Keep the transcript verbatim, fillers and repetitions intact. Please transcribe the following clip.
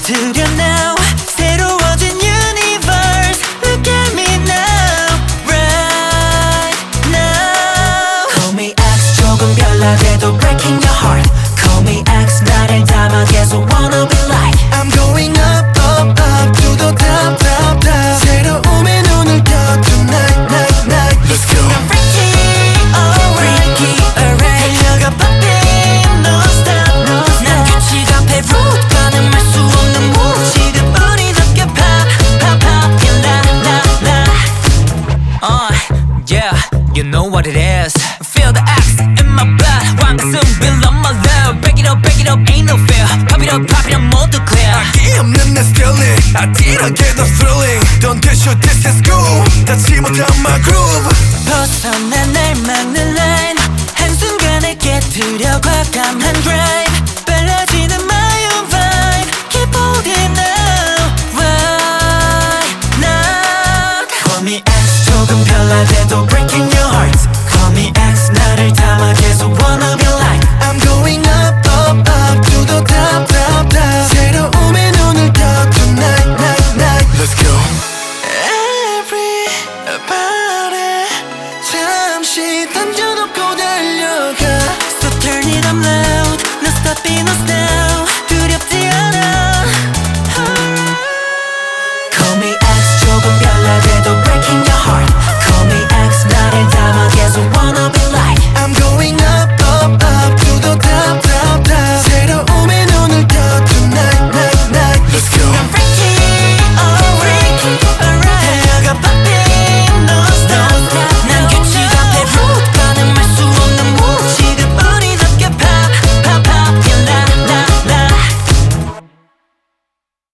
빠져들여 now 새로워진 universe Look at me now right now Call me X 조금 별나대도 breaking your heart Call me X 나를 담아 계속 wanna be like I'm going up up up to the top top top 새로움에 눈을 떠 tonight night night Let's go I'm freaky alright freaky alright 달려가 popping no stop no stop 난 규칙 앞에 root 가늠할 수 없는 move 지금 우리 높게 pop pop pop la la la Uh, yeah, you know what it is Feel the X in my blood 왕가슴 below my love Break it up, break it up, ain't no fear Pop it up, pop it up, 모두 clear 아기 없는 내 stealing 아찔하게 더 thrilling Don't dish you, this is cool 닿지 못한 my groove 벗어나 날 막는 line